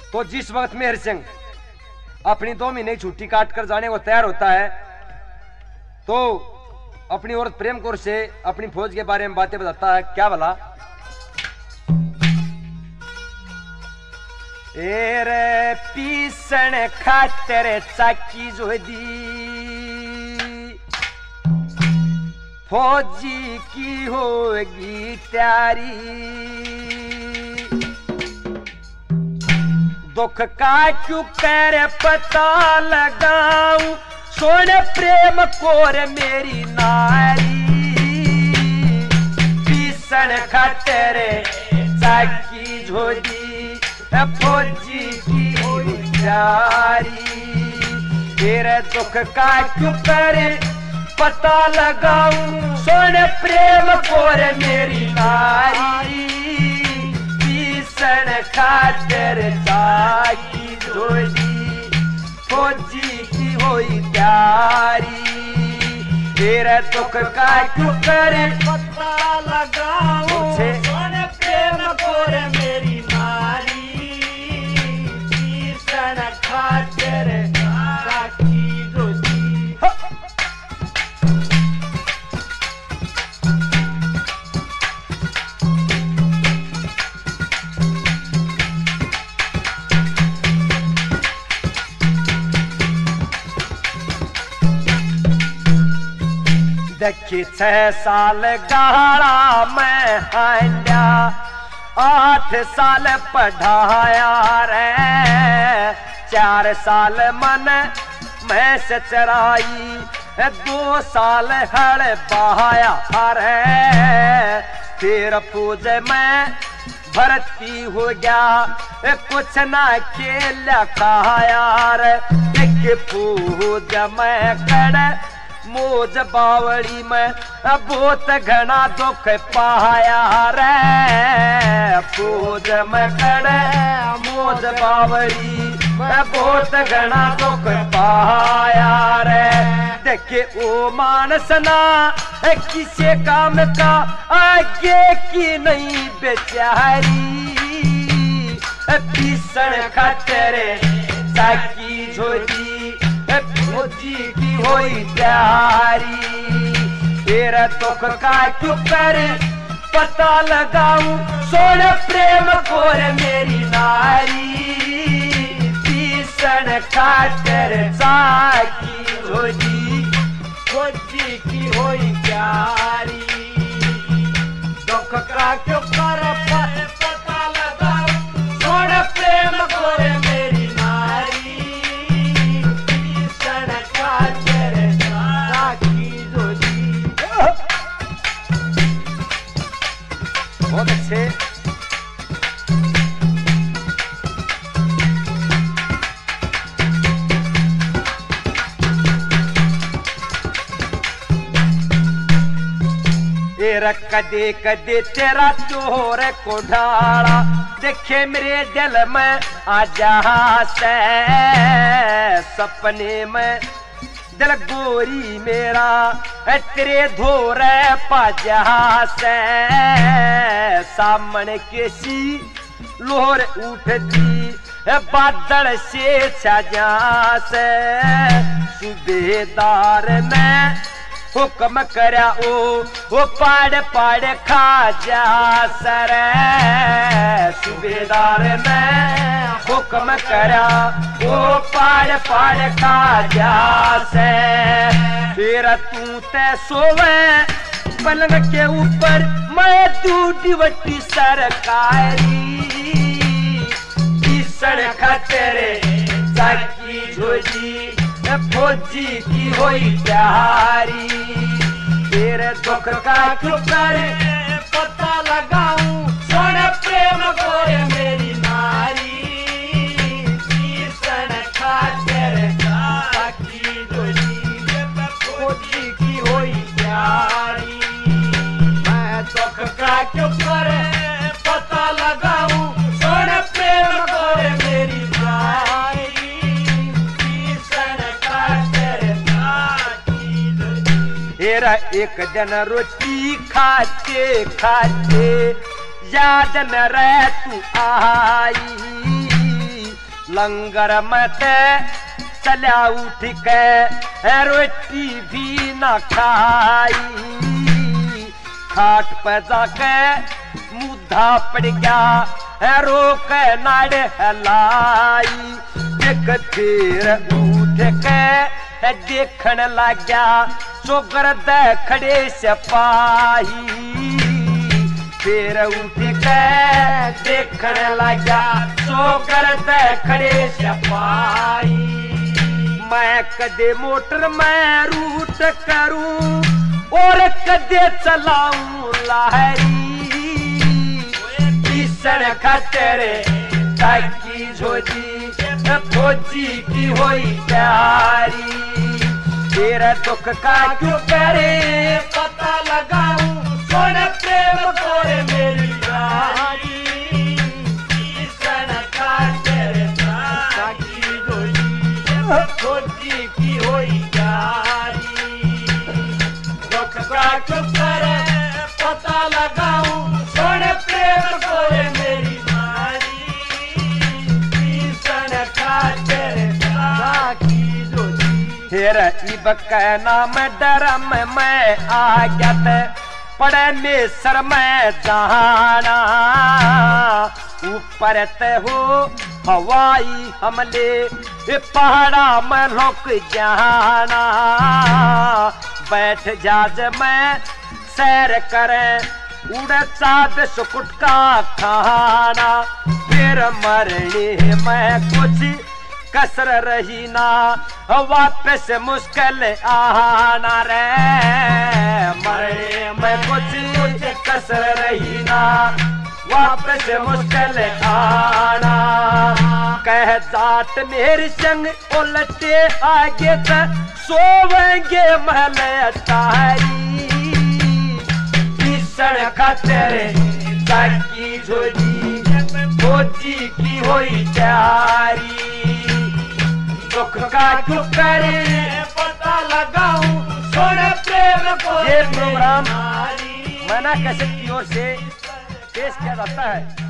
तो जिस वक्त मेहर सिंह अपनी 2 महीने की छुट्टी काट कर जाने को तैयार होता है तो अपनी औरत प्रेम कौर से अपनी फौज के बारे में बातें बताता है। क्या भला? एरे पीसन खातर चाकी जो दी फौजी की होगी तैयारी, दुख का क्यों कर पता लगाऊं सोने प्रेम कोर मेरी नारी, पीसन खातर चाकी झोदी फौजी की तैयारी, तेरे दुख का क्यों करे पता लगाऊं सोने प्रेम कोर मेरी नारी, पीसन खातर चाकी झोदी फौजी की होई तैयारी, तेरे दुख का क्यों करे पता लगाऊं सोने प्रेम कोर मेरी नारी, पीसन खातर चाकी झोदी। देखी 6 साल गाड़ा मैं हांडा 8 साल पढ़ाया रे, 4 साल मन मैं से चराई 2 साल हड़ बहाया रे, फिर फौज में भर्ती हो गया कुछ ना खेला खाया रे, एक फौज में कड़ मोज बावड़ी में बहुत घना दुख पाया रे, फौज में खड़े मोज बावड़ी में बहुत घना दुख पाया रे, देखे ओ मानस ना किसी काम का आगे की नहीं बेचारी, पीसन खातर चाकी झोदी फौजी की होई तैयारी, तेरा दुख का क्यों करे पता लगाऊं सोने प्रेम कोर मेरी नारी, पीसन खातर चाकी झोदी फौजी की होई तैयारी, दुख का क्यों करे पता लगाऊं सोने प्रेम कोर मेरी नारी, बहुत अच्छे। कदे कदे तेरा चोर को ढाला देखे मेरे दिल में आ जा से, सपने में दिल गोरी मेरा तेरे धोरे पाजा से, सामने केसी लोहर उठती बादल से छजा से, सूबेदार में हुक्म करया ओ पाड़ पाड़ खा जा सर, सूबेदार में हुक्म करया ओ पाड़ पाड़ खा जा से, फिर तू ते सोवे पलंग के ऊपर मैं दूधी वटी सरकारी, पीसन खातर चाकी झोदी फौजी की होई तैयारी, तेरे दुख का क्यों करे पता लगाऊं सोने प्रेम कोर मेरी नारी, पीसन खातर चाकी झोदी फौजी की होई तैयारी, मैं दुख का क्यों करे पता लगाऊं सोने प्रेम कोर मेरी नारी, तेरा एक दिन रोटी खाते खाते याद न रह तू आई, लंगर में ते चल्या उठ के रोटी भी न खाई, खाट पे जाके मुद्दा पड़ गया रोक नाड़ हलाई। एक फिर उठ के देखने लग गया चोगर दे खड़े सिपाही, फिर उठ के देखने लग गया चोगर दे खड़े सिपाही। मैं कदे मोटर में रूट करूं और कदे चलाऊं लहरी, भीषण खतरे ताकि झोजी फौजी की होई प्यारी। तेरा दुख का क्यों करे पता लगाऊं सोने प्रेम कोरे मेरी यारी, भीषण खतरे ताकि झोजी फौजी की होई प्यारी। दुख का क्यों करे पता लगाऊं सोने प्रेम कोरे मेरी मारी, भीषण खतरे ताकि झोजी। फिर इब के नाम डरम मैं आ गया पड़े में सर में जाना, ऊपर ते हो हवाई हमले पहाड़ा में रुक जाना। बैठ जाज में सैर करें उड़ चाँद सुकुट का खाना, फिर मरने में कुछ कसर रही ना वापस मुश्किल आना रे, मरने में कुछ कसर रही ना वापस मुश्किल आना। कह जाट मेरे संग उलटे आगे तक सोवेंगे महल तारी, भीषण खतरे ताकि झोजी फौजी की होई प्यारी। दुख का क्यों करे पता लगाऊं सोने प्रेम को। ये प्रोग्राम मना कैसेट की ओर से पेश किया जाता है।